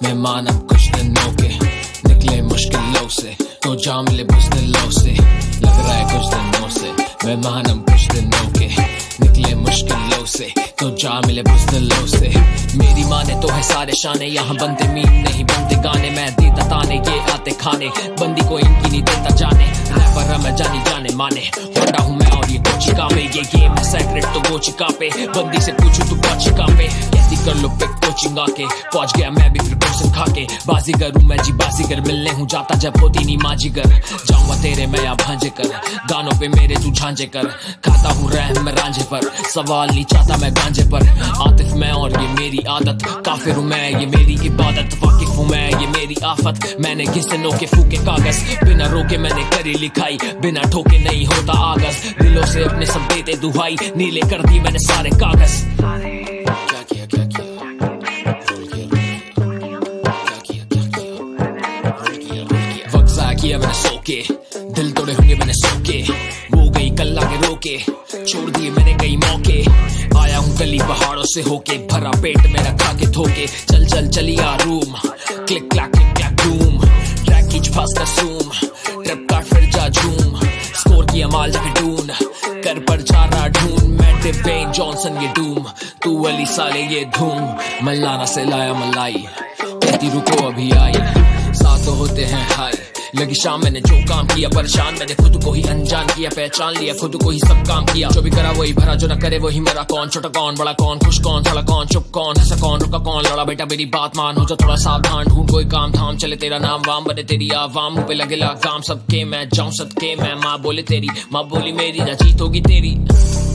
मेहमान अब कुछ दिनों के निकले मुश्किलों से, तो जा मिले बुज़दिलों से। लग रहा है कुछ दिनों से मेहमान हम कुछ दिनों के निकले मुश्किलों से, तो जा मिले बुज़दिलों से। मेरी माँ ने तो है सारे शाने, यहाँ बनते मीम नहीं बनते गाने। मैं देता ताने ये आते खाने, बंदी को इनकी नहीं देता जाने। रैपर मैं जानी जाने माने, होंडा हूँ मैं और ये कोचिका पे। ये गेम है सेक्रेट तो गोचिका पे, बंदी से पूछू तू कोचिका पे। कहती कर लो पिक कोचिंग आके, पहुंच गया मैं भी फिर कोचिंग खा के। बाजीगर हूँ मैं जी बाजीगर, मिलने हूँ जाता जब होती नहीं माजीगर। जाऊंगा तेरे मैं या भांजे कर, गानों पे मेरे तू झांझे कर। खाता हूँ रहम मैं रांझे पर, सवाल नहीं चाहता मैं गांजे पर। आतिफ मैं और ये मेरी आदत, काफिर हूँ मैं ये मेरी इबादत। वाकिफ हूँ मैं ये मेरी आफत, मैंने घिसे नोके फूके कागज। बिना रोके मैंने करी लिखाई, बिना ठोके नहीं होता आगज। दिलों से अपने सब देते दुहाई, नीले कर दी मैंने सारे कागज। क्या किया क्या किया वक्त ज़ाया किया मैंने सो के, दिल तोड़े होंगे मैंने सो के। वो गई कल आगे रोके, छोड़ दिए मैंने कई मौके। आया हूँ गली पहाड़ों से होके, भरा पेट मेरा खा के धोके। चल चल चलिया room, click clack doom. Track खींच फास्ट का सूम, ट्रिप काट फिर जा झूम। स्कोर किया माल जाके ढूंढ, कर पर जा रहा ढूंढ। मैं डिवेन जॉनसन ये डूम, तू अली साले ये धूम। मल्लाना से लाया मलाई, कहती रुको अभी आई। साथ तो होते हैं हाय, लगी शाम मैंने जो काम किया। परेशान मैंने खुद को ही अनजान किया, पहचान लिया खुद को ही सब काम किया। जो भी करा वही भरा, जो ना करे वही मरा। कौन छोटा कौन बड़ा कौन, खुश कौन थोड़ा कौन, चुप कौन हंसा कौन, रुका कौन। लड़ा बेटा मेरी बात मान, हो जा थोड़ा सावधान। ढूंढ कोई काम धाम, चले तेरा नाम वाम बने तेरी आवाम। मुँह पे लगे लगाम सबके, मैं जाऊं सदके। मैं माँ बोले तेरी, माँ बोली मेरी, ना जीत होगी तेरी।